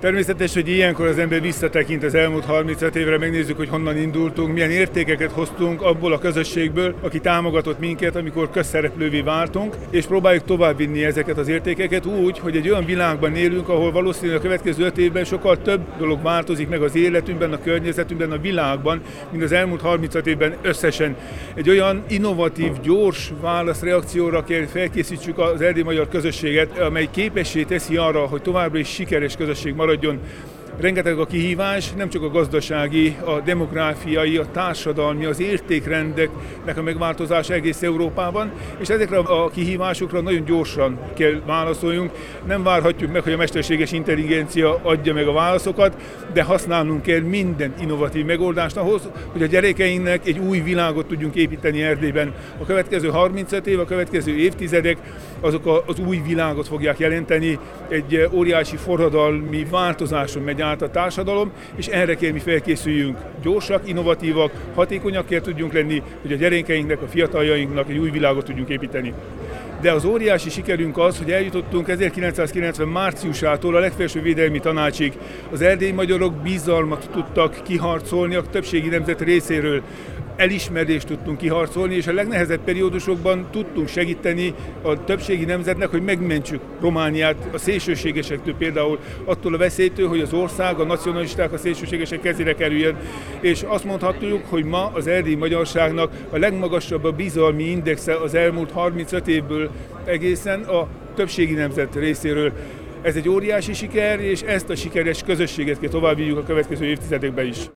Természetes, hogy ilyenkor az ember visszatekint az elmúlt 35 évre, megnézzük, hogy honnan indultunk, milyen értékeket hoztunk abból a közösségből, aki támogatott minket, amikor közszereplővé váltunk, és próbáljuk továbbvinni ezeket az értékeket úgy, hogy egy olyan világban élünk, ahol valószínűleg a következő 5 évben sokkal több dolog változik meg az életünkben, a környezetünkben, a világban, mint az elmúlt 35 évben összesen. Egy olyan innovatív, gyors válaszreakcióra kell felkészítsük az erdélyi magyar közösséget, amely képessé teszi arra, hogy továbbra is sikeres közösség maradjon. Rengeteg a kihívás, nem csak a gazdasági, a demográfiai, a társadalmi, az értékrendeknek a megváltozása egész Európában, és ezekre a kihívásokra nagyon gyorsan kell válaszoljunk. Nem várhatjuk meg, hogy a mesterséges intelligencia adja meg a válaszokat, de használnunk kell minden innovatív megoldást ahhoz, hogy a gyerekeinknek egy új világot tudjunk építeni Erdélyben. A következő 35 év, a következő évtizedek azok az új világot fogják jelenteni, egy óriási forradalmi változáson megy át a társadalom, és erre kell mi felkészüljünk. Gyorsak, innovatívak, hatékonyak kell tudjunk lenni, hogy a gyerekeinknek, a fiataljainknak egy új világot tudjunk építeni. De az óriási sikerünk az, hogy eljutottunk 1990 márciusától a legfelsőbb védelmi tanácsig. Az erdélyi magyarok bizalmat tudtak kiharcolni a többségi nemzet részéről. Elismerést tudtunk kiharcolni, és a legnehezebb periódusokban tudtunk segíteni a többségi nemzetnek, hogy megmentsük Romániát a szélsőségesektől, például attól a veszélytől, hogy az ország, a nacionalisták, a szélsőségesek kezére kerüljön. És azt mondhatjuk, hogy ma az erdélyi magyarságnak a legmagasabb a bizalmi indexe az elmúlt 35 évből egészen a többségi nemzet részéről. Ez egy óriási siker, és ezt a sikeres közösséget kell továbbvigyük a következő évtizedekben is.